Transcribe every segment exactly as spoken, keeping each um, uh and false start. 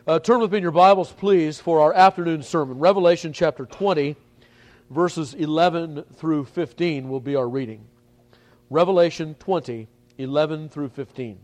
Uh, turn with me in your Bibles, please, for our afternoon sermon. Revelation chapter twenty, verses eleven through fifteen will be our reading. Revelation twenty, eleven through fifteen.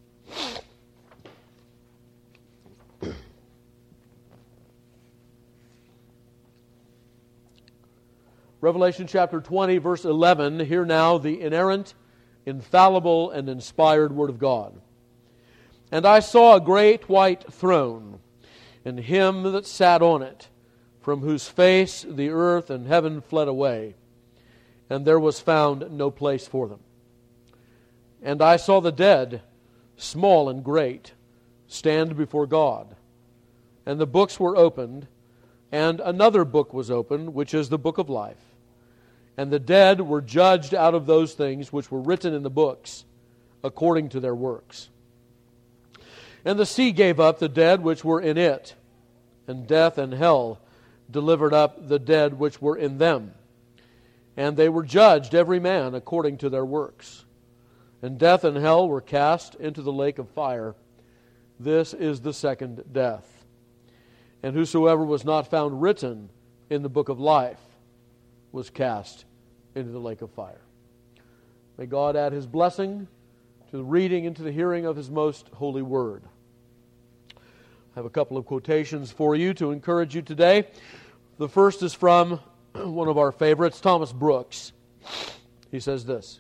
Revelation chapter twenty, verse eleven. Hear now the inerrant, infallible, and inspired Word of God. And I saw a great white throne, and him that sat on it, from whose face the earth and heaven fled away, and there was found no place for them. And I saw the dead, small and great, stand before God. And the books were opened, and another book was opened, which is the book of life. And the dead were judged out of those things which were written in the books, according to their works. And the sea gave up the dead which were in it, and death and hell delivered up the dead which were in them. And they were judged every man according to their works. And death and hell were cast into the lake of fire. This is the second death. And whosoever was not found written in the book of life was cast into the lake of fire. May God add His blessing to the reading and to the hearing of His most holy word. I have a couple of quotations for you to encourage you today. The first is from one of our favorites, Thomas Brooks. He says this: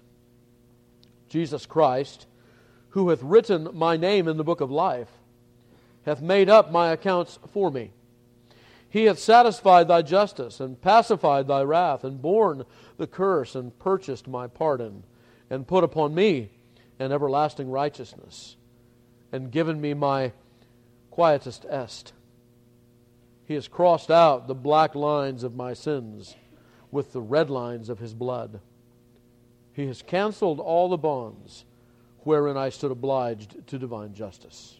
Jesus Christ, who hath written my name in the book of life, hath made up my accounts for me. He hath satisfied thy justice, and pacified thy wrath, and borne the curse, and purchased my pardon, and put upon me an everlasting righteousness, and given me my quietest est. He has crossed out the black lines of my sins with the red lines of His blood. He has canceled all the bonds wherein I stood obliged to divine justice.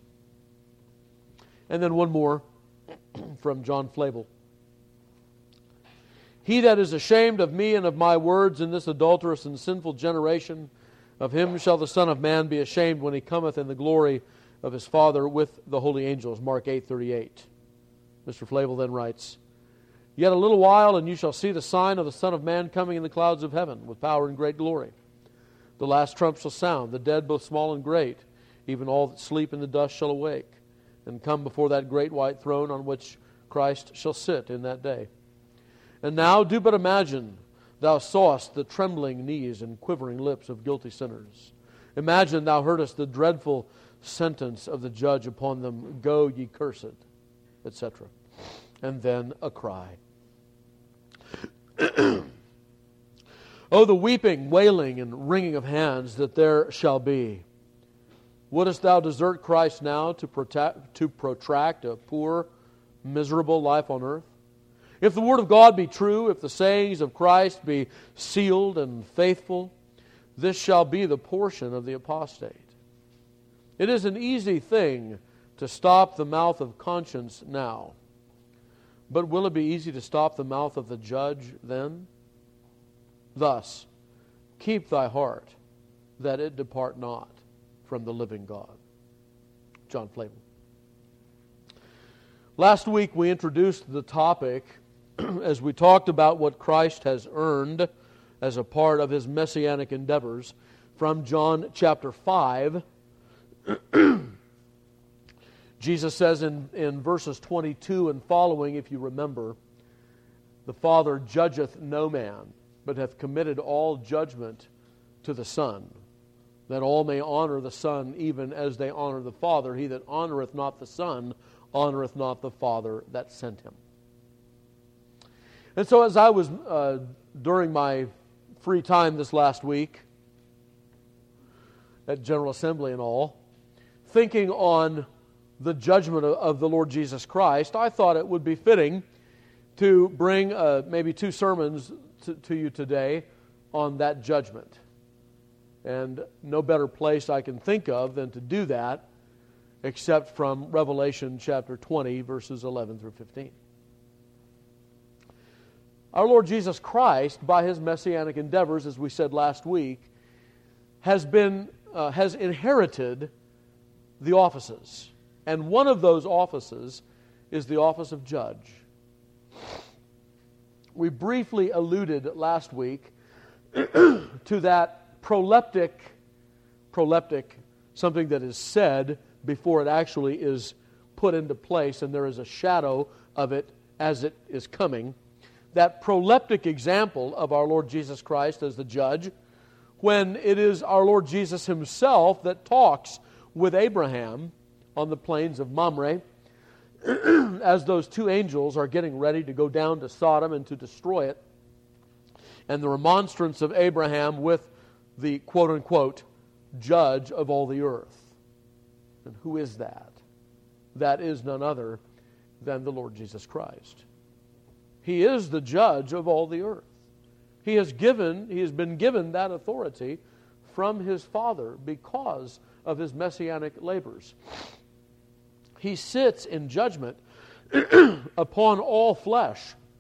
And then one more from John Flavel. He that is ashamed of me and of my words in this adulterous and sinful generation, of him shall the Son of Man be ashamed when He cometh in the glory of His Father with the holy angels. Mark eight thirty-eight. Mister Flavel then writes, Yet a little while, and you shall see the sign of the Son of Man coming in the clouds of heaven with power and great glory. The last trump shall sound, the dead both small and great, even all that sleep in the dust shall awake, and come before that great white throne on which Christ shall sit in that day. And now do but imagine thou sawest the trembling knees and quivering lips of guilty sinners. Imagine thou heardest the dreadful sentence of the judge upon them, Go ye cursed, et cetera. And then a cry. Oh, the weeping, wailing, and wringing of hands that there shall be. Wouldest thou desert Christ now to protect, to protract a poor, miserable life on earth? If the Word of God be true, if the sayings of Christ be sealed and faithful, this shall be the portion of the apostate. It is an easy thing to stop the mouth of conscience now. But will it be easy to stop the mouth of the judge then? Thus, keep thy heart, that it depart not from the living God. John Flavel. Last week we introduced the topic as we talked about what Christ has earned as a part of His messianic endeavors from John chapter five. Jesus says in, in verses twenty-two and following, if you remember, the Father judgeth no man, but hath committed all judgment to the Son, that all may honor the Son even as they honor the Father. He that honoreth not the Son honoreth not the Father that sent Him. And so as I was, uh, during my free time this last week, at General Assembly and all, thinking on the judgment of, of the Lord Jesus Christ, I thought it would be fitting to bring uh, maybe two sermons to, to you today on that judgment. And no better place I can think of than to do that except from Revelation chapter twenty, verses eleven through fifteen. Our Lord Jesus Christ, by His messianic endeavors, as we said last week, has been uh, has inherited the offices And one of those offices is the office of judge. We briefly alluded last week to that proleptic, proleptic, something that is said before it actually is put into place, and there is a shadow of it as it is coming. That proleptic example of our Lord Jesus Christ as the judge, when it is our Lord Jesus Himself that talks with Abraham on the plains of Mamre, as those two angels are getting ready to go down to Sodom and to destroy it, and the remonstrance of Abraham with the quote-unquote judge of all the earth. And who is that? That is none other than the Lord Jesus Christ. He is the judge of all the earth. He has given, he has been given that authority from His Father because of His messianic labors. He sits in judgment upon all flesh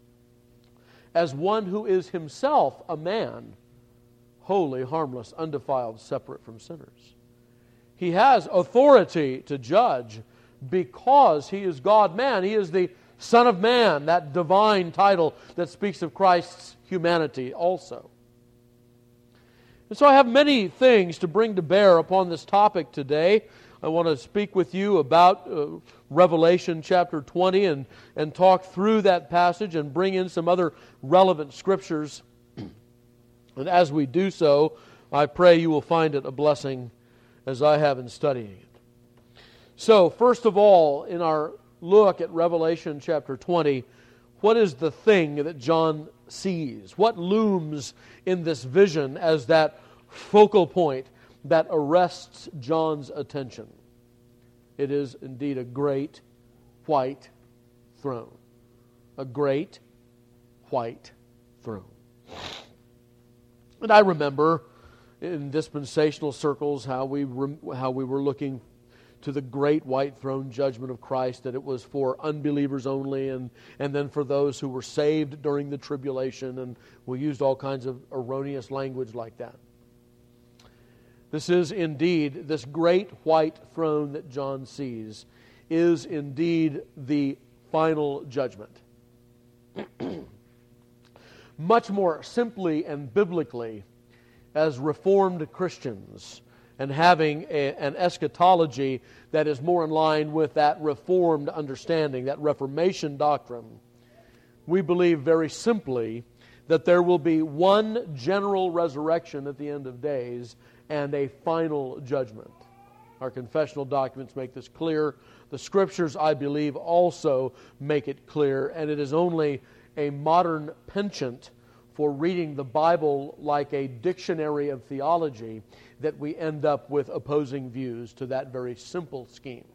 as one who is Himself a man, holy, harmless, undefiled, separate from sinners. He has authority to judge because He is God-man. He is the Son of Man, that divine title that speaks of Christ's humanity also. And so I have many things to bring to bear upon this topic today. I want to speak with you about uh, Revelation chapter twenty and, and talk through that passage and bring in some other relevant scriptures. And as we do so, I pray you will find it a blessing as I have in studying it. So, first of all, in our look at Revelation chapter twenty, what is the thing that John sees? What looms in this vision as that focal point that arrests John's attention? It is indeed a great white throne. A great white throne. And I remember in dispensational circles how we rem- how we were looking to the great white throne judgment of Christ, that it was for unbelievers only, and, and then for those who were saved during the tribulation, and we used all kinds of erroneous language like that. This is indeed, this great white throne that John sees is indeed the final judgment. Much more simply and biblically, as Reformed Christians, and having a, an eschatology that is more in line with that Reformed understanding, that Reformation doctrine, we believe very simply that there will be one general resurrection at the end of days and a final judgment. Our confessional documents make this clear. The Scriptures, I believe, also make it clear, and it is only a modern penchant for reading the Bible like a dictionary of theology that we end up with opposing views to that very simple scheme.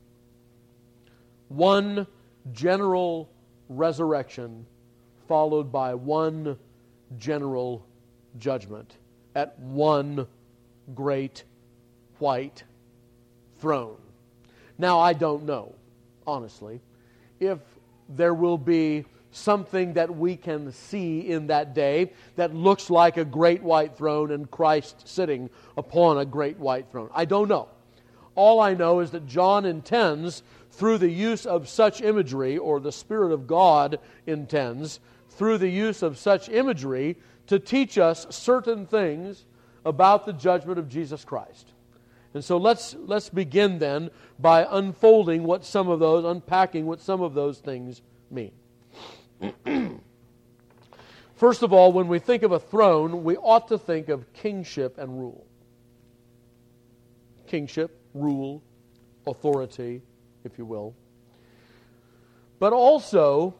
One general resurrection followed by one general judgment at one great white throne. Now, I don't know, honestly, if there will be something that we can see in that day that looks like a great white throne and Christ sitting upon a great white throne. I don't know. All I know is that John intends, through the use of such imagery, or the Spirit of God intends, through the use of such imagery, to teach us certain things about the judgment of Jesus Christ. And so let's let's begin then by unfolding what some of those, unpacking what some of those things mean. First of all, when we think of a throne, we ought to think of kingship and rule. Kingship, rule, authority, if you will. But also,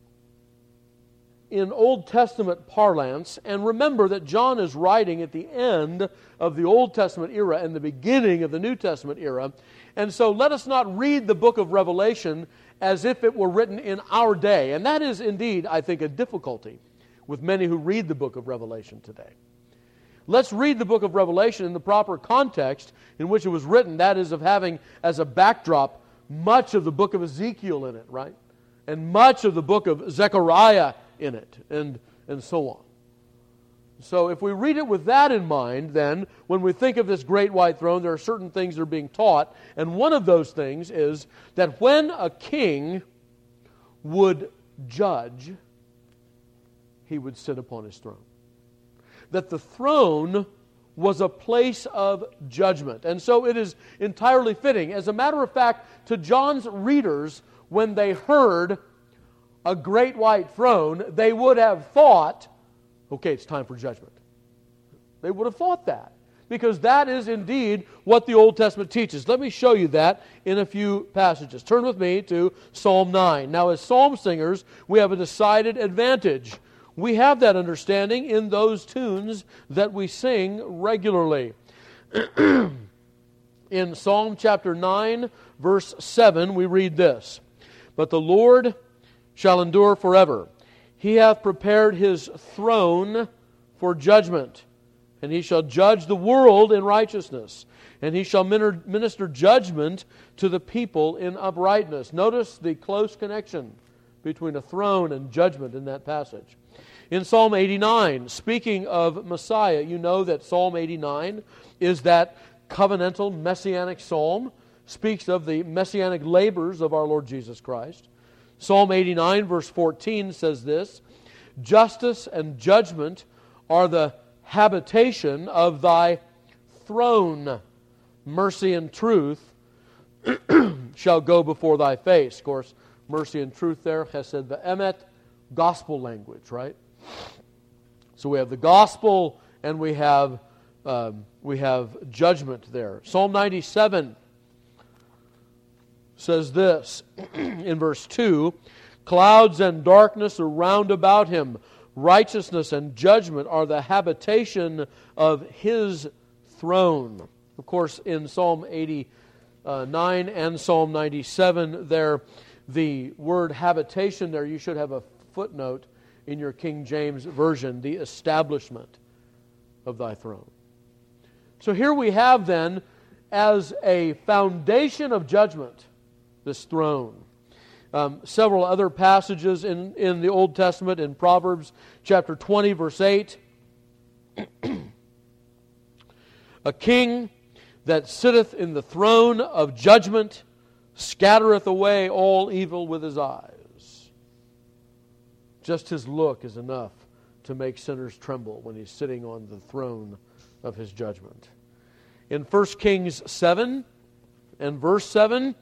in Old Testament parlance, and remember that John is writing at the end of the Old Testament era and the beginning of the New Testament era, and so let us not read the book of Revelation as if it were written in our day. And that is indeed, I think, a difficulty with many who read the book of Revelation today. Let's read the book of Revelation in the proper context in which it was written, that is, of having as a backdrop much of the book of Ezekiel in it, right? And much of the book of Zechariah in it, and, and so on. So if we read it with that in mind, then, when we think of this great white throne, there are certain things that are being taught. And one of those things is that when a king would judge, he would sit upon his throne. That the throne was a place of judgment. And so it is entirely fitting. As a matter of fact, to John's readers, when they heard a great white throne, they would have thought, okay, it's time for judgment. They would have thought that, because that is indeed what the Old Testament teaches. Let me show you that in a few passages. Turn with me to Psalm nine. Now, as psalm singers, we have a decided advantage. We have that understanding in those tunes that we sing regularly. In Psalm chapter nine, verse seven, we read this: "But the Lord shall endure forever. He hath prepared His throne for judgment, and He shall judge the world in righteousness, and He shall minister judgment to the people in uprightness." Notice the close connection between a throne and judgment in that passage. In Psalm eighty-nine, speaking of Messiah, you know that Psalm eighty-nine is that covenantal messianic psalm, speaks of the messianic labors of our Lord Jesus Christ. Psalm eighty-nine, verse fourteen says this: "Justice and judgment are the habitation of Thy throne. Mercy and truth shall go before Thy face." Of course, mercy and truth there, chesed ve'emet, gospel language, right? So we have the gospel and we have um, we have judgment there. Psalm ninety-seven says this in verse two: "Clouds and darkness are round about Him. Righteousness and judgment are the habitation of His throne." Of course, in Psalm eighty-nine and Psalm ninety-seven, there, the word habitation there, you should have a footnote in your King James Version, the establishment of Thy throne. So here we have then, as a foundation of judgment, this throne. Um, several other passages in, in the Old Testament, in Proverbs chapter twenty, verse eight. "A king that sitteth in the throne of judgment scattereth away all evil with his eyes." Just his look is enough to make sinners tremble when he's sitting on the throne of his judgment. In First Kings seven and verse seven,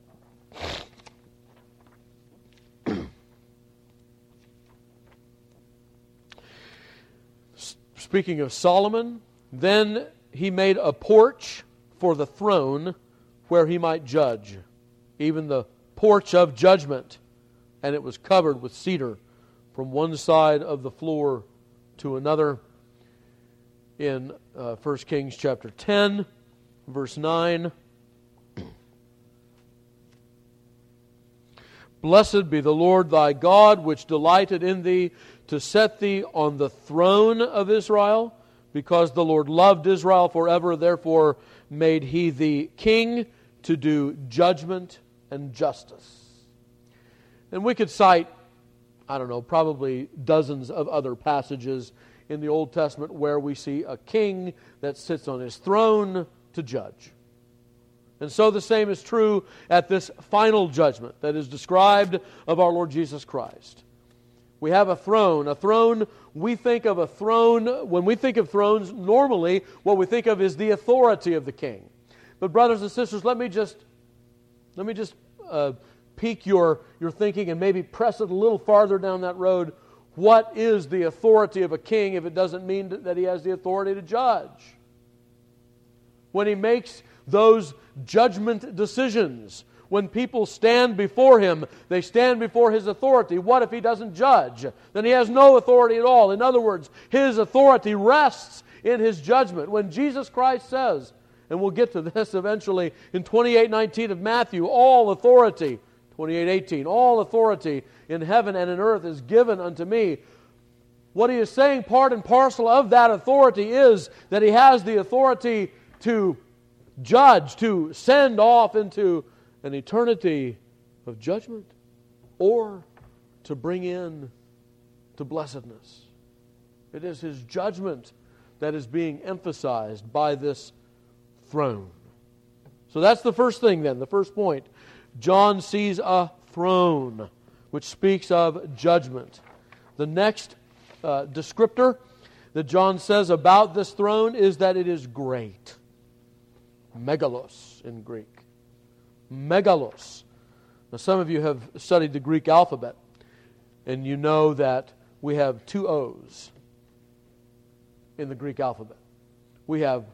speaking of Solomon, "Then he made a porch for the throne where he might judge, even the porch of judgment, and it was covered with cedar from one side of the floor to another." In uh, First Kings chapter ten, verse nine, "Blessed be the Lord thy God, which delighted in thee to set thee on the throne of Israel, because the Lord loved Israel forever, therefore made He thee king to do judgment and justice." And we could cite, I don't know, probably dozens of other passages in the Old Testament where we see a king that sits on his throne to judge. And so the same is true at this final judgment that is described of our Lord Jesus Christ. We have a throne. A throne, we think of a throne, when we think of thrones, normally what we think of is the authority of the king. But brothers and sisters, let me just, let me just uh, pique your, your thinking and maybe press it a little farther down that road. What is the authority of a king if it doesn't mean that he has the authority to judge? When he makes those judgment decisions, when people stand before him, they stand before his authority. What if he doesn't judge? Then he has no authority at all. In other words, his authority rests in his judgment. When Jesus Christ says, and we'll get to this eventually in twenty-eight nineteen of Matthew, all authority, twenty-eight eighteen, all authority in heaven and in earth is given unto me. What he is saying, part and parcel of that authority, is that he has the authority to judge, to send off into an eternity of judgment, or to bring in to blessedness. It is His judgment that is being emphasized by this throne. So that's the first thing then, the first point. John sees a throne, which speaks of judgment. The next uh, descriptor that John says about this throne is that it is great. Megalos in Greek. Megalos. Now some of you have studied the Greek alphabet, and you know that we have two O's in the Greek alphabet. We have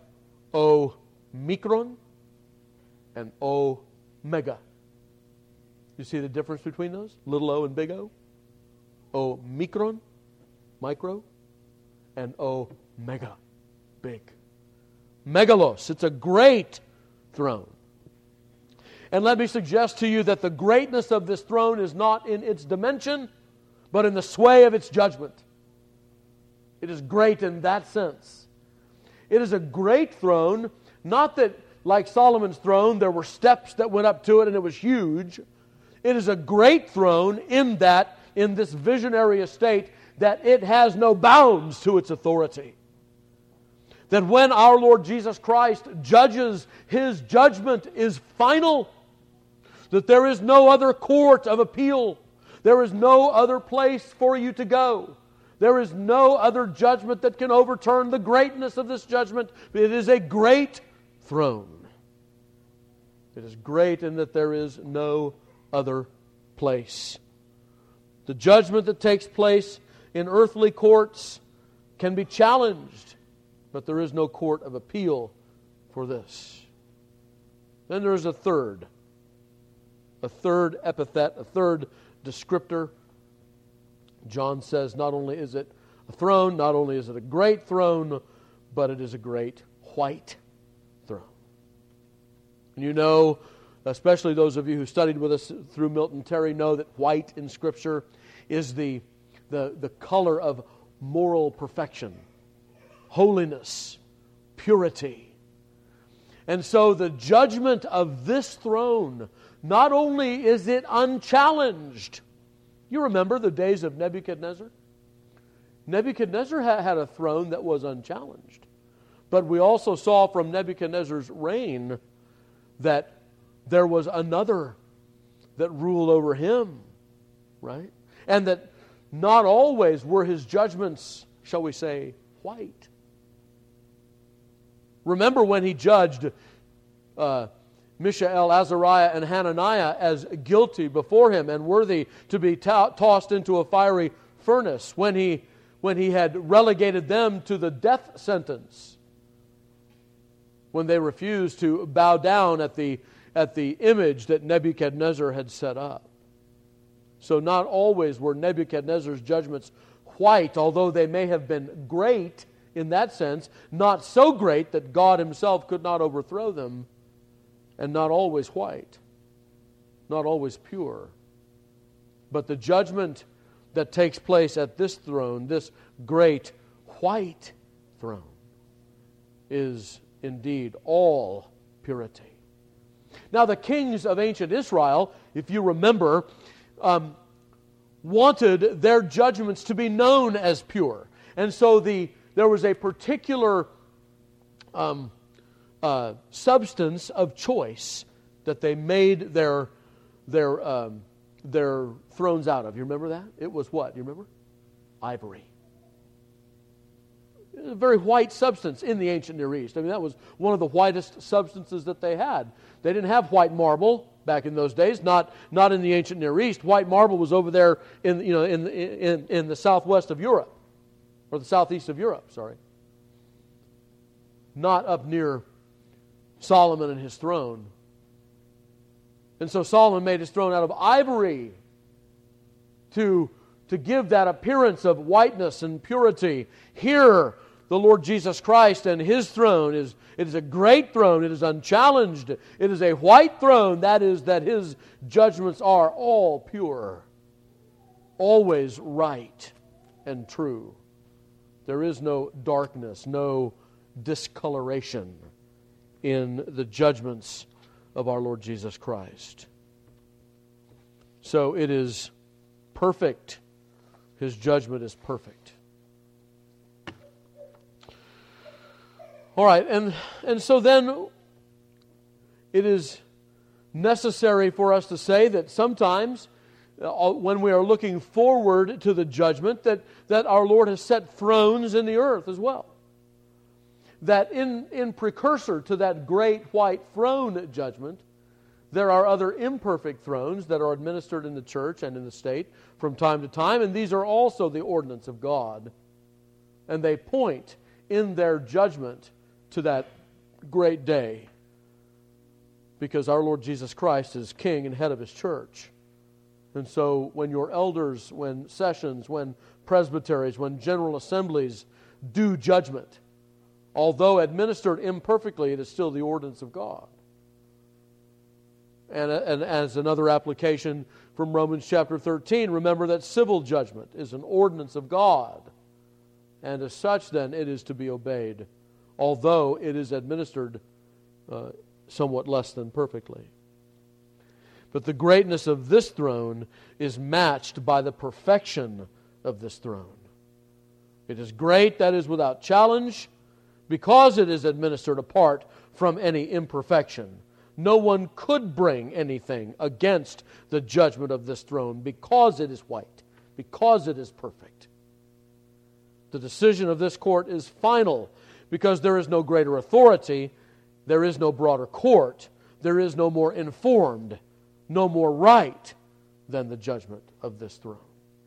O-mikron and O-mega. You see the difference between those? Little o and big O? O-mikron, micro, and O-mega, big. Megalos, it's a great throne. And let me suggest to you that the greatness of this throne is not in its dimension, but in the sway of its judgment. It is great in that sense. It is a great throne, not that like Solomon's throne, there were steps that went up to it and it was huge. It is a great throne in that, in this visionary estate, that it has no bounds to its authority. That when our Lord Jesus Christ judges, His judgment is final. That there is no other court of appeal. There is no other place for you to go. There is no other judgment that can overturn the greatness of this judgment. It is a great throne. It is great in that there is no other place. The judgment that takes place in earthly courts can be challenged, but there is no court of appeal for this. Then there is a third, a third epithet, a third descriptor. John says not only is it a throne, not only is it a great throne, but it is a great white throne. And you know, especially those of you who studied with us through Milton Terry, know that white in Scripture is the, the, the color of moral perfection, holiness, purity. And so the judgment of this throne, not only is it unchallenged. You remember the days of Nebuchadnezzar? Nebuchadnezzar had a throne that was unchallenged. But we also saw from Nebuchadnezzar's reign that there was another that ruled over him, right? And that not always were his judgments, shall we say, white. Remember when he judged uh, Mishael, Azariah, and Hananiah as guilty before him and worthy to be to- tossed into a fiery furnace, when he, when he had relegated them to the death sentence, when they refused to bow down at the, at the image that Nebuchadnezzar had set up. So not always were Nebuchadnezzar's judgments white, although they may have been great in that sense, not so great that God Himself could not overthrow them, and not always white, not always pure. But the judgment that takes place at this throne, this great white throne, is indeed all purity. Now the kings of ancient Israel, if you remember, um, wanted their judgments to be known as pure. And so the there was a particular um, uh, substance of choice that they made their their um, their thrones out of. You remember that? It was what? You remember? Ivory. It was a very white substance in the ancient Near East. I mean, that was one of the whitest substances that they had. They didn't have white marble back in those days. Not not in the ancient Near East. White marble was over there in you know in in in the southwest of Europe, or the southeast of Europe. Sorry. Not up near Solomon and his throne. And so Solomon made his throne out of ivory to, to give that appearance of whiteness and purity. Here, the Lord Jesus Christ and His throne is it is a great throne. It is unchallenged. It is a white throne. That is, that His judgments are all pure, always right and true. There is no darkness, no discoloration in the judgments of our Lord Jesus Christ. So it is perfect. His judgment is perfect. All right, and, and so then it is necessary for us to say that sometimes uh, when we are looking forward to the judgment, that, that our Lord has set thrones in the earth as well. That in, in precursor to that great white throne judgment, there are other imperfect thrones that are administered in the church and in the state from time to time, and these are also the ordinance of God. And they point in their judgment to that great day, because our Lord Jesus Christ is King and head of His church. And so when your elders, when sessions, when presbyteries, when general assemblies do judgment, although administered imperfectly, it is still the ordinance of God. And, and as another application from Romans chapter thirteen, remember that civil judgment is an ordinance of God. And as such, then, it is to be obeyed, although it is administered uh, somewhat less than perfectly. But the greatness of this throne is matched by the perfection of this throne. It is great, that is without challenge, because it is administered apart from any imperfection. No one could bring anything against the judgment of this throne because it is white, because it is perfect. The decision of this court is final because there is no greater authority, there is no broader court, there is no more informed, no more right than the judgment of this throne.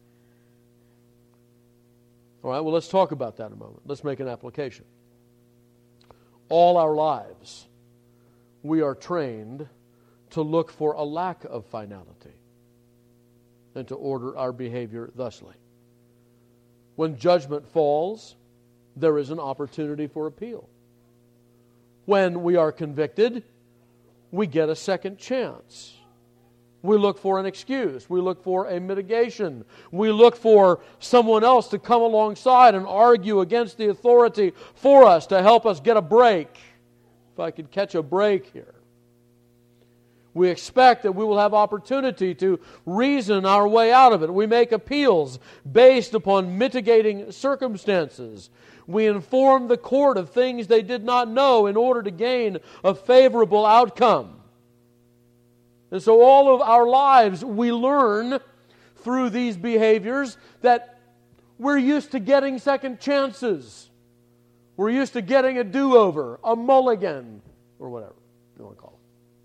All right, well, let's talk about that a moment. Let's make an application. All our lives, we are trained to look for a lack of finality and to order our behavior thusly. When judgment falls, there is an opportunity for appeal. When we are convicted, we get a second chance. We look for an excuse. We look for a mitigation. We look for someone else to come alongside and argue against the authority for us to help us get a break. If I could catch a break here. We expect that we will have opportunity to reason our way out of it. We make appeals based upon mitigating circumstances. We inform the court of things they did not know in order to gain a favorable outcome. And so all of our lives we learn through these behaviors that we're used to getting second chances. We're used to getting a do-over, a mulligan, or whatever you want to call it.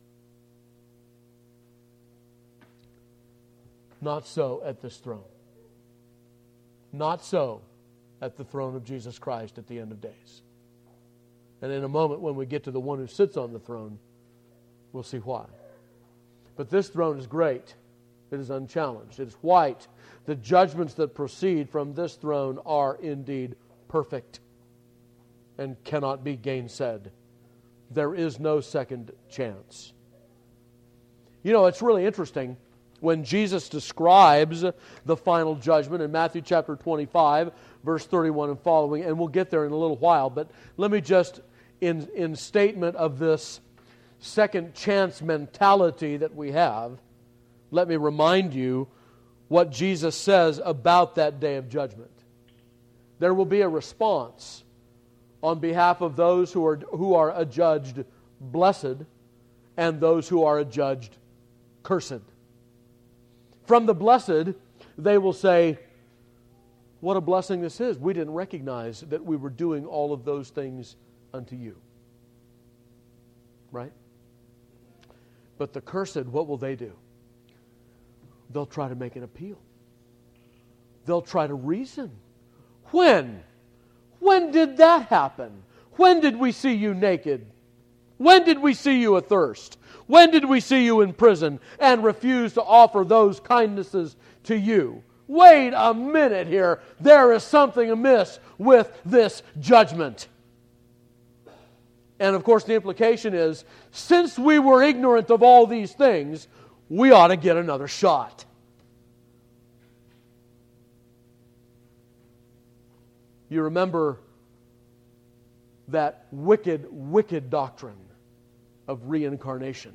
Not so at this throne. Not so at the throne of Jesus Christ at the end of days. And in a moment when we get to the one who sits on the throne, we'll see why. But this throne is great. It is unchallenged. It is white. The judgments that proceed from this throne are indeed perfect and cannot be gainsaid. There is no second chance. You know, it's really interesting when Jesus describes the final judgment in Matthew chapter twenty-five, verse thirty-one and following, and we'll get there in a little while, but let me just, in, in statement of this second chance mentality that we have, let me remind you what Jesus says about that day of judgment. There will be a response on behalf of those who are, who are adjudged blessed and those who are adjudged cursed. From the blessed, they will say, what a blessing this is. We didn't recognize that we were doing all of those things unto you. Right? But the cursed, what will they do? They'll try to make an appeal. They'll try to reason. When? When did that happen? When did we see you naked? When did we see you athirst? When did we see you in prison and refuse to offer those kindnesses to you? Wait a minute here. There is something amiss with this judgment. And of course the implication is, since we were ignorant of all these things, we ought to get another shot. You remember that wicked, wicked doctrine of reincarnation.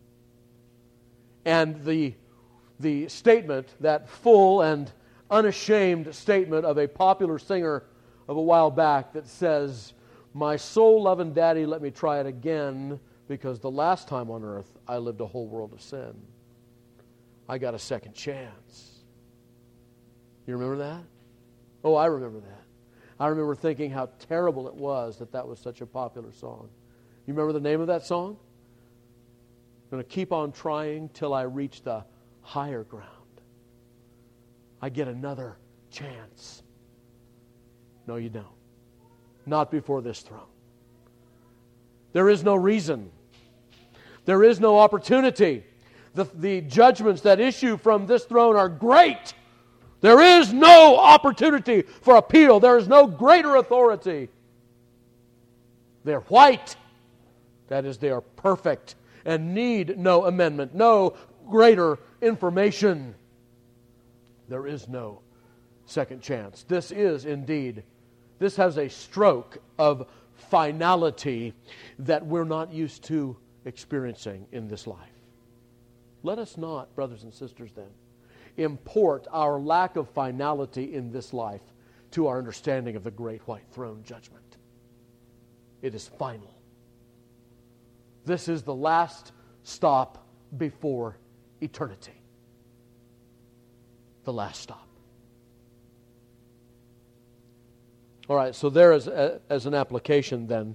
And the, the statement, that full and unashamed statement of a popular singer of a while back that says, My soul-loving daddy let me try it again because the last time on earth I lived a whole world of sin. I got a second chance. You remember that? Oh, I remember that. I remember thinking how terrible it was that that was such a popular song. You remember the name of that song? I'm going to keep on trying till I reach the higher ground. I get another chance. No, you don't. Not before this throne. There is no reason. There is no opportunity. The, the judgments that issue from this throne are great. There is no opportunity for appeal. There is no greater authority. They're white. That is, they are perfect and need no amendment, no greater information. There is no second chance. This is indeed, this has a stroke of finality that we're not used to experiencing in this life. Let us not, brothers and sisters, then, import our lack of finality in this life to our understanding of the great white throne judgment. It is final. This is the last stop before eternity. The last stop. All right, so there is a, as an application then.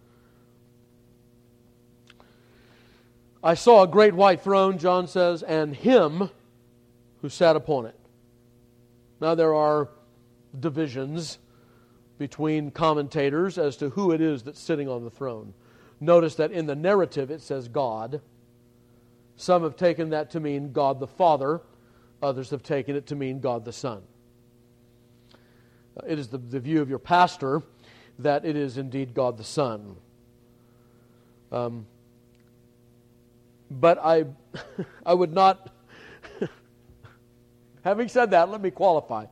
I saw a great white throne, John says, and him who sat upon it. Now there are divisions between commentators as to who it is that's sitting on the throne. Notice that in the narrative it says God. Some have taken that to mean God the Father. Others have taken it to mean God the Son. It is the, the view of your pastor that it is indeed God the Son. Um, but I, I would not... Having said that, let me qualify.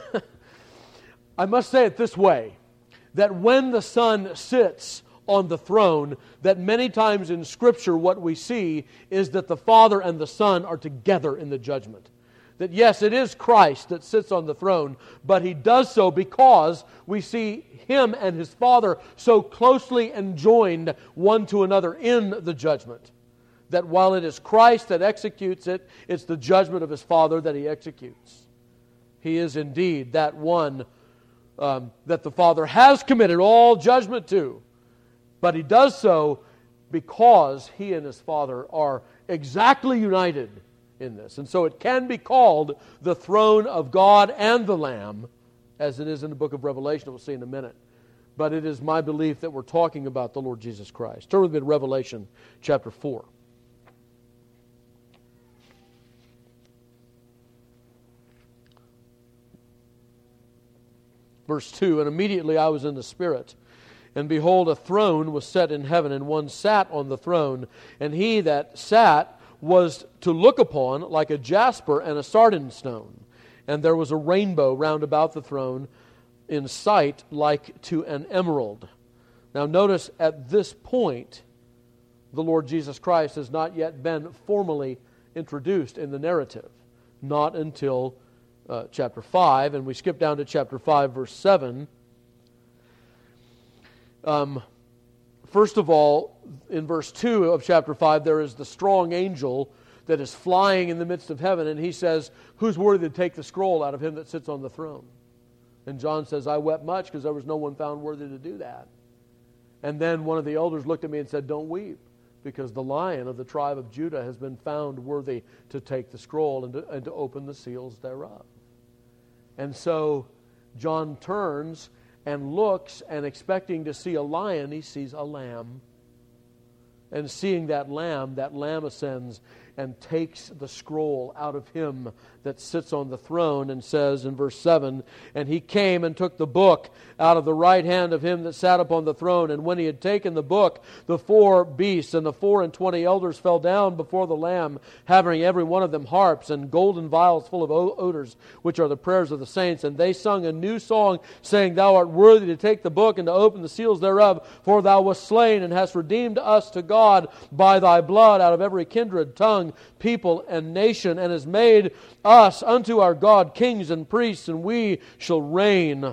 I must say it this way, that when the Son sits on the throne, that many times in Scripture what we see is that the Father and the Son are together in the judgment. That yes, it is Christ that sits on the throne, but He does so because we see Him and His Father so closely enjoined one to another in the judgment. That while it is Christ that executes it, it's the judgment of His Father that He executes. He is indeed that one um, that the Father has committed all judgment to. But He does so because He and His Father are exactly united in this. And so it can be called the throne of God and the Lamb, as it is in the book of Revelation, we'll see in a minute. But it is my belief that we're talking about the Lord Jesus Christ. Turn with me to Revelation chapter four. Verse two, and immediately I was in the Spirit, and behold, a throne was set in heaven, and one sat on the throne, and he that sat was to look upon like a jasper and a sardine stone. And there was a rainbow round about the throne in sight like to an emerald. Now notice at this point, the Lord Jesus Christ has not yet been formally introduced in the narrative. Not until uh, chapter five, and we skip down to chapter five, verse seven. Um, first of all, in verse two of chapter five, there is the strong angel that is flying in the midst of heaven, and he says, who's worthy to take the scroll out of him that sits on the throne? And John says, I wept much because there was no one found worthy to do that. And then one of the elders looked at me and said, don't weep, because the Lion of the tribe of Judah has been found worthy to take the scroll and to, and to open the seals thereof. And so John turns and looks, and expecting to see a lion, he sees a lamb. And seeing that lamb, that lamb ascends and takes the scroll out of him that sits on the throne, and says in verse seven, and he came and took the book out of the right hand of him that sat upon the throne. And when he had taken the book, the four beasts and the four and twenty elders fell down before the Lamb, having every one of them harps and golden vials full of odors, which are the prayers of the saints. And they sung a new song, saying, Thou art worthy to take the book and to open the seals thereof, for thou wast slain and hast redeemed us to God by thy blood out of every kindred, tongue, people, and nation, and has made us unto our God kings and priests, and we shall reign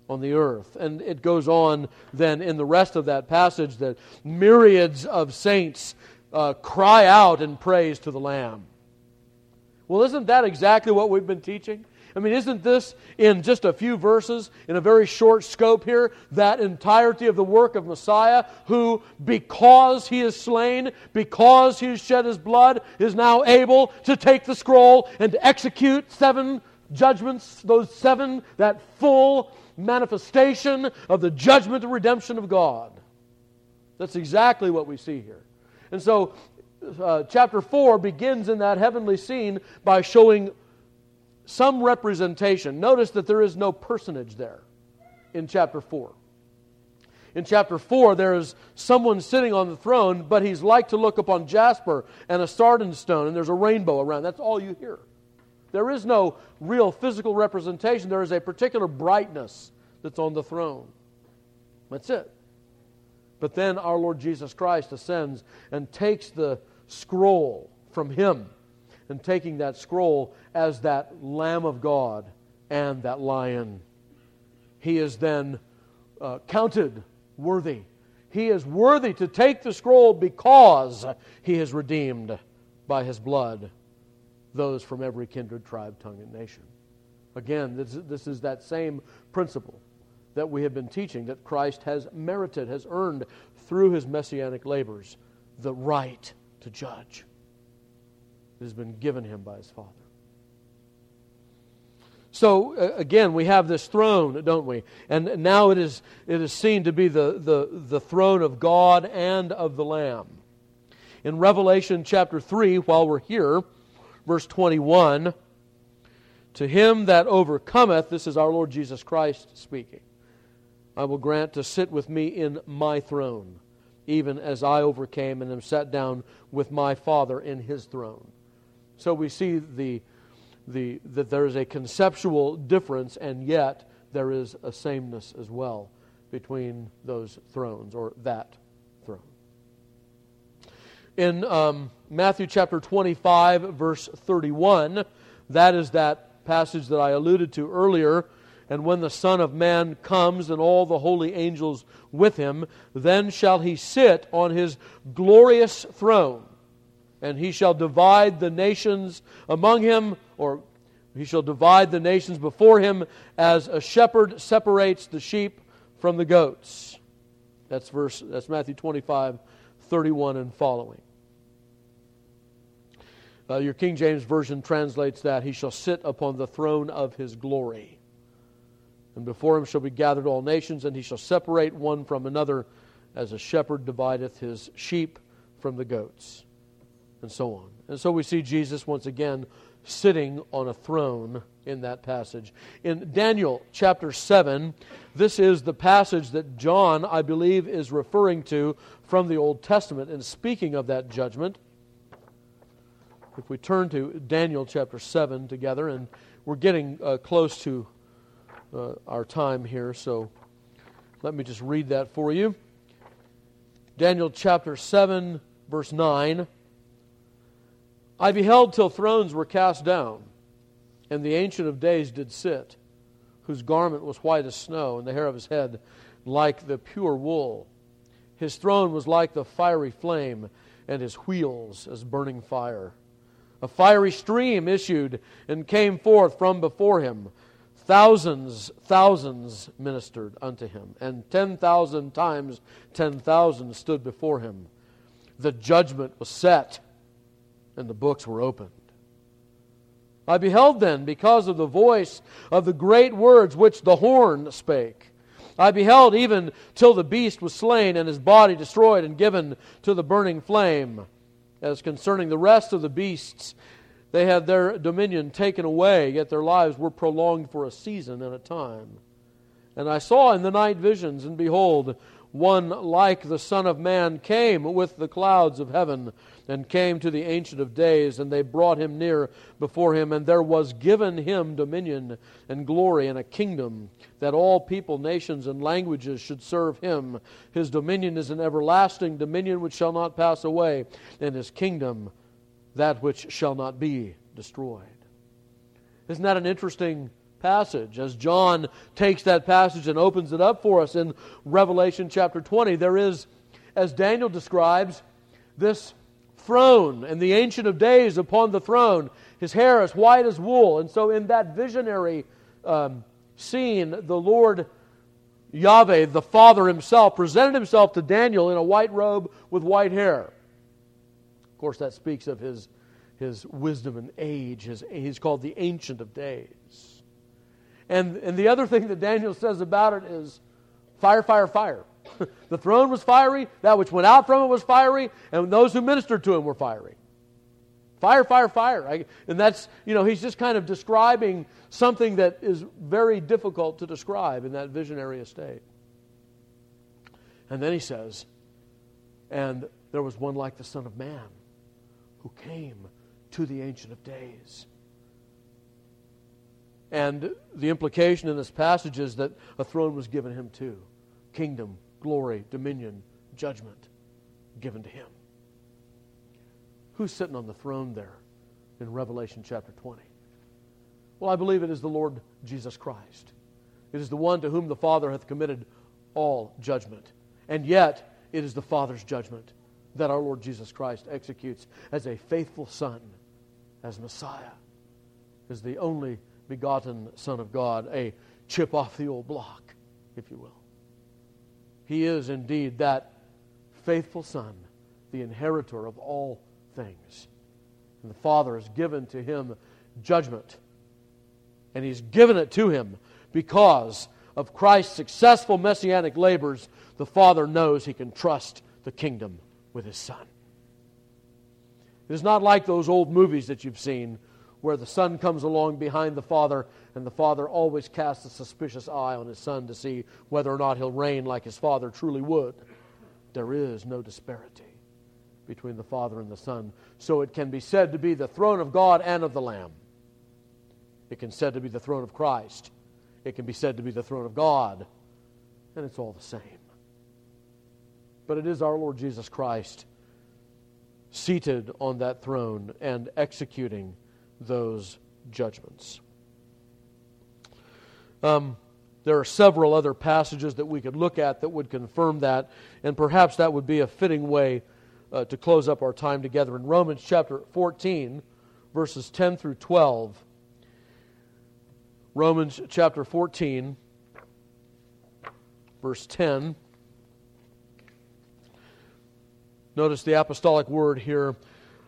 on the earth. And it goes on then in the rest of that passage that myriads of saints uh, cry out in praise to the Lamb. Well, isn't that exactly what we've been teaching? I mean, isn't this in just a few verses, in a very short scope here, that entirety of the work of Messiah, who, because He is slain, because He has shed His blood, is now able to take the scroll and to execute seven judgments, those seven, that full manifestation of the judgment and redemption of God. That's exactly what we see here. And so, uh, chapter four begins in that heavenly scene by showing some representation. Notice that there is no personage there in chapter four. In chapter four, there is someone sitting on the throne, but he's like to look upon jasper and a sardine stone, and there's a rainbow around. That's all you hear. There is no real physical representation. There is a particular brightness that's on the throne. That's it. But then our Lord Jesus Christ ascends and takes the scroll from Him, and taking that scroll as that Lamb of God and that Lion, He is then uh, counted worthy. He is worthy to take the scroll because He has redeemed by His blood those from every kindred, tribe, tongue, and nation. Again, this, this is that same principle that we have been teaching, that Christ has merited, has earned through His messianic labors, the right to judge. It has been given Him by His Father. So, uh, again, we have this throne, don't we? And now it is it is seen to be the, the, the throne of God and of the Lamb. In Revelation chapter three, while we're here, verse twenty-one, to him that overcometh, this is our Lord Jesus Christ speaking, I will grant to sit with me in my throne, even as I overcame and am sat down with my Father in His throne. So we see the, the that there is a conceptual difference, and yet there is a sameness as well between those thrones, or that throne. In um, Matthew chapter twenty-five, verse thirty-one, that is that passage that I alluded to earlier. And when the Son of Man comes and all the holy angels with Him, then shall He sit on His glorious throne, and He shall divide the nations among Him, or He shall divide the nations before Him as a shepherd separates the sheep from the goats. That's verse. That's Matthew twenty-five, thirty-one and following. Uh, your King James Version translates that, He shall sit upon the throne of His glory. And before Him shall be gathered all nations, and He shall separate one from another, as a shepherd divideth his sheep from the goats. And so on. And so we see Jesus once again sitting on a throne in that passage. In Daniel chapter seven, this is the passage that John, I believe, is referring to from the Old Testament. And speaking of that judgment, if we turn to Daniel chapter seven together, and we're getting uh, close to uh, our time here, so let me just read that for you. Daniel chapter seven, verse nine. I beheld till thrones were cast down, and the Ancient of Days did sit, whose garment was white as snow, and the hair of his head like the pure wool. His throne was like the fiery flame, and his wheels as burning fire. A fiery stream issued and came forth from before him. Thousands, thousands ministered unto him, and ten thousand times ten thousand stood before him. The judgment was set, and the books were opened. I beheld then, because of the voice of the great words which the horn spake. I beheld even till the beast was slain, and his body destroyed and given to the burning flame. As concerning the rest of the beasts, they had their dominion taken away, yet their lives were prolonged for a season and a time. And I saw in the night visions, and behold, one like the Son of Man came with the clouds of heaven, and came to the Ancient of Days, and they brought him near before him, and there was given him dominion and glory and a kingdom, that all people, nations, and languages should serve him. His dominion is an everlasting dominion which shall not pass away, and his kingdom that which shall not be destroyed. Isn't that an interesting passage. As John takes that passage and opens it up for us in Revelation chapter twenty, there is, as Daniel describes, this throne and the Ancient of Days upon the throne. His hair is white as wool. And so in that visionary um, scene, the Lord Yahweh, the Father Himself, presented Himself to Daniel in a white robe with white hair. Of course, that speaks of His, his wisdom and age. His, he's called the Ancient of Days. And, and the other thing that Daniel says about it is fire, fire, fire. The throne was fiery, that which went out from it was fiery, and those who ministered to Him were fiery. Fire, fire, fire. I, and that's, you know, he's just kind of describing something that is very difficult to describe in that visionary estate. And then he says, and there was one like the Son of Man who came to the Ancient of Days. And the implication in this passage is that a throne was given Him too. Kingdom, glory, dominion, judgment given to Him. Who's sitting on the throne there in Revelation chapter twenty? Well, I believe it is the Lord Jesus Christ. It is the one to whom the Father hath committed all judgment. And yet, it is the Father's judgment that our Lord Jesus Christ executes as a faithful Son, as Messiah, as the only begotten Son of God, a chip off the old block, if you will. He is indeed that faithful Son, the inheritor of all things. And the Father has given to Him judgment. And He's given it to Him because of Christ's successful messianic labors. The Father knows He can trust the kingdom with His Son. It is not like those old movies that you've seen where the Son comes along behind the Father and the Father always casts a suspicious eye on His Son to see whether or not He'll reign like His Father truly would. There is no disparity between the Father and the Son. So it can be said to be the throne of God and of the Lamb. It can be said to be the throne of Christ. It can be said to be the throne of God. And it's all the same. But it is our Lord Jesus Christ seated on that throne and executing those judgments. Um, there are several other passages that we could look at that would confirm that, and perhaps that would be a fitting way uh, to close up our time together. In Romans chapter fourteen, verses ten through twelve, Romans chapter fourteen, verse ten. Notice the apostolic word here.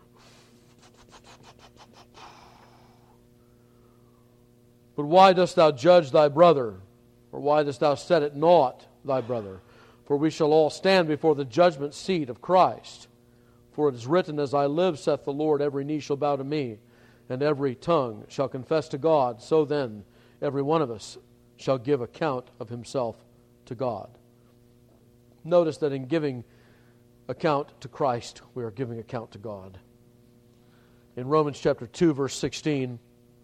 But why dost thou judge thy brother? Or why dost thou set at naught thy brother? For we shall all stand before the judgment seat of Christ. For it is written, As I live, saith the Lord, every knee shall bow to me, and every tongue shall confess to God. So then, every one of us shall give account of himself to God. Notice that in giving account to Christ, we are giving account to God. In Romans chapter two, verse sixteen,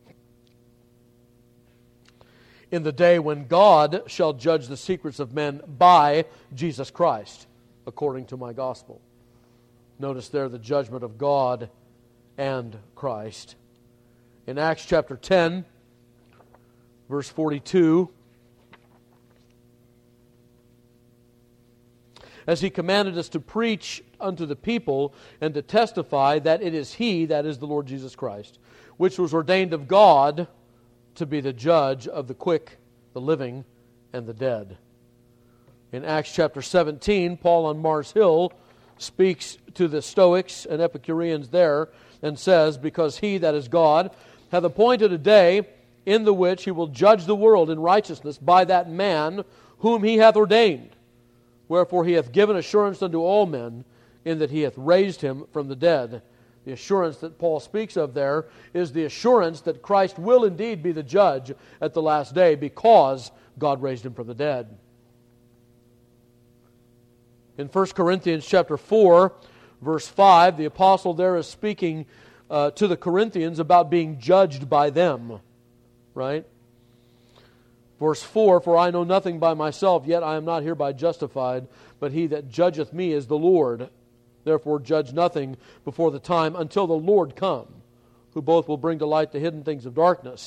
in the day when God shall judge the secrets of men by Jesus Christ, according to my gospel. Notice there the judgment of God and Christ. In Acts chapter ten, verse forty-two, as He commanded us to preach unto the people and to testify that it is He, that is the Lord Jesus Christ, which was ordained of God to be the judge of the quick, the living, and the dead. In Acts chapter seventeen, Paul on Mars Hill speaks to the Stoics and Epicureans there and says, Because He, that is God, hath appointed a day in the which He will judge the world in righteousness by that man whom He hath ordained. Wherefore He hath given assurance unto all men, in that He hath raised Him from the dead. The assurance that Paul speaks of there is the assurance that Christ will indeed be the judge at the last day because God raised Him from the dead. In First Corinthians chapter four, verse five, the apostle there is speaking uh, to the Corinthians about being judged by them. Right? Verse four, For I know nothing by myself, yet I am not hereby justified, but He that judgeth me is the Lord. Therefore judge nothing before the time until the Lord come, who both will bring to light the hidden things of darkness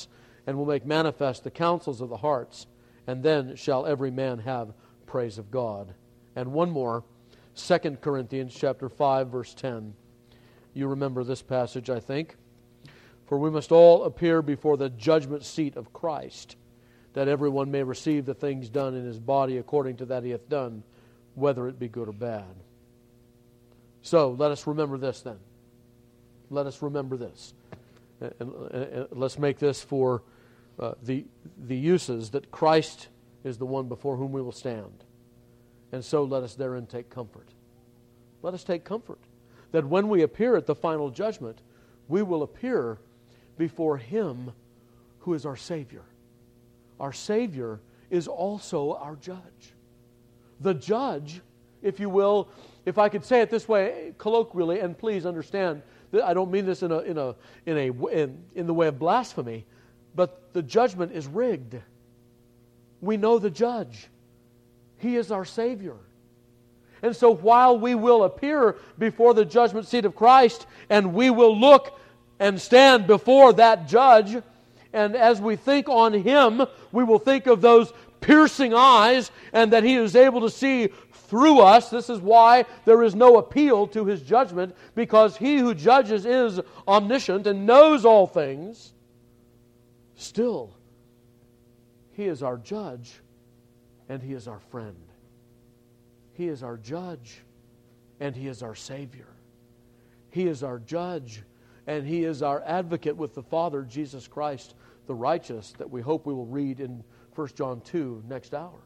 and will make manifest the counsels of the hearts, and then shall every man have praise of God. And one more, Second Corinthians chapter five, verse ten. You remember this passage, I think. For we must all appear before the judgment seat of Christ, that everyone may receive the things done in his body according to that he hath done, whether it be good or bad. So, let us remember this then. Let us remember this. And, and, and let's make this for uh, the, the uses that Christ is the one before whom we will stand. And so let us therein take comfort. Let us take comfort that when we appear at the final judgment, we will appear before Him who is our Savior. Our Savior is also our judge. The judge, if you will, if I could say it this way colloquially, and please understand that I don't mean this in a in a in a in, in the way of blasphemy, but the judgment is rigged. We know the judge. He is our Savior. And so while we will appear before the judgment seat of Christ, and we will look and stand before that judge, and as we think on Him, we will think of those piercing eyes, and that He is able to see through us. This is why there is no appeal to His judgment, because He who judges is omniscient and knows all things. Still, He is our judge, and He is our friend. He is our judge, and He is our Savior. He is our judge, and He is our advocate with the Father, Jesus Christ, the righteous, that we hope we will read in First John two next hour.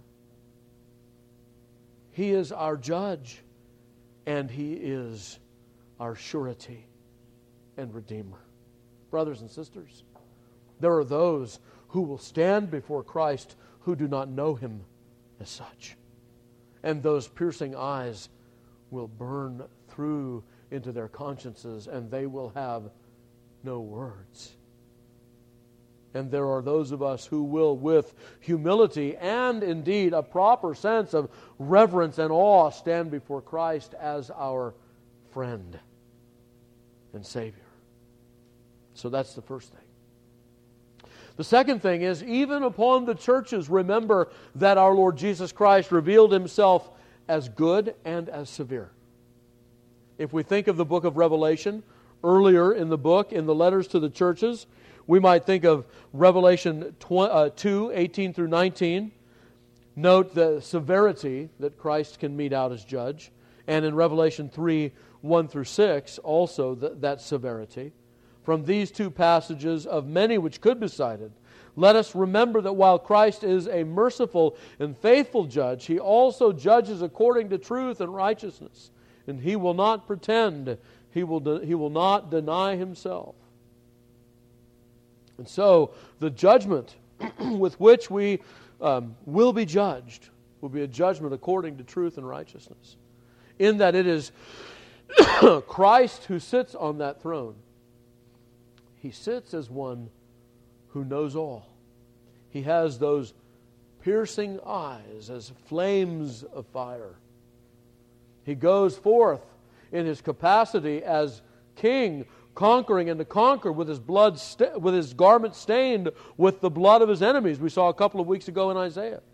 He is our judge, and He is our surety and Redeemer. Brothers and sisters, there are those who will stand before Christ who do not know Him as such. And those piercing eyes will burn through into their consciences, and they will have no words. And there are those of us who will, with humility and indeed a proper sense of reverence and awe, stand before Christ as our friend and Savior. So that's the first thing. The second thing is, even upon the churches, remember that our Lord Jesus Christ revealed Himself as good and as severe. If we think of the book of Revelation, earlier in the book, in the letters to the churches, we might think of Revelation two, eighteen through nineteen. Note the severity that Christ can mete out as judge. And in Revelation three, one through six, also the, that severity. From these two passages of many which could be cited, let us remember that while Christ is a merciful and faithful judge, He also judges according to truth and righteousness. And He will not pretend. He will, de- he will not deny Himself. And so, the judgment with which we um, will be judged will be a judgment according to truth and righteousness. In that it is Christ who sits on that throne. He sits as one who knows all. He has those piercing eyes as flames of fire. He goes forth in His capacity as king, conquering and to conquer with his blood, st- with his garment stained with the blood of His enemies. We saw a couple of weeks ago in Isaiah.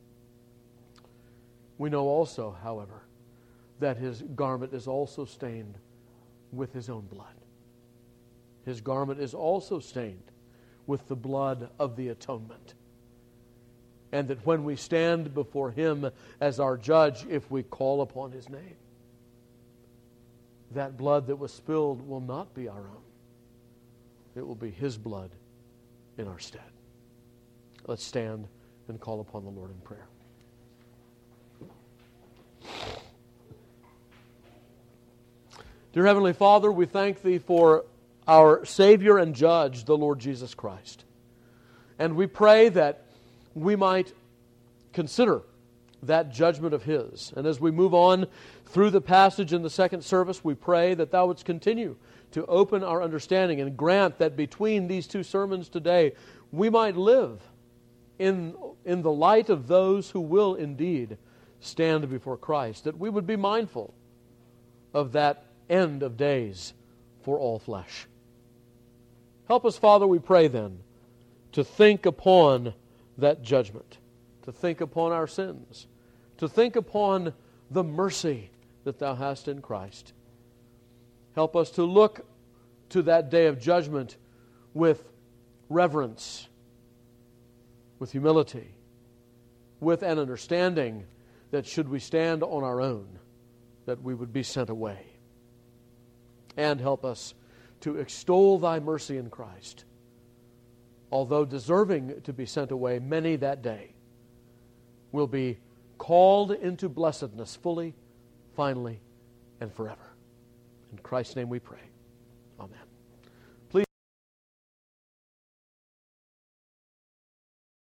We know also, however, that His garment is also stained with His own blood. His garment is also stained with the blood of the atonement. And that when we stand before Him as our judge, if we call upon His name, that blood that was spilled will not be our own. It will be His blood in our stead. Let's stand and call upon the Lord in prayer. Dear Heavenly Father, we thank Thee for our Savior and Judge, the Lord Jesus Christ. And we pray that we might consider that judgment of His. And as we move on through the passage in the second service, we pray that Thou wouldst continue to open our understanding and grant that between these two sermons today, we might live in, in the light of those who will indeed stand before Christ, that we would be mindful of that end of days for all flesh. Help us, Father, we pray then, to think upon that judgment, to think upon our sins, to think upon the mercy that Thou hast in Christ. Help us to look to that day of judgment with reverence, with humility, with an understanding that should we stand on our own, that we would be sent away. And help us to extol Thy mercy in Christ. Although deserving to be sent away, many that day will be called into blessedness fully, finally, and forever. In Christ's name we pray.